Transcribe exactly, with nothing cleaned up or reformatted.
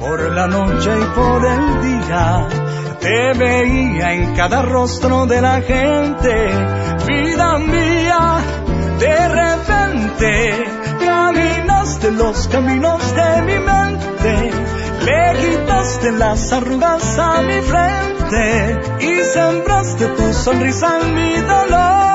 Por la noche y por el día te veía en cada rostro de la gente. Vida mía, de repente caminaste los caminos de mi mente, le quitaste las arrugas a mi frente y sembraste tu sonrisa en mi dolor.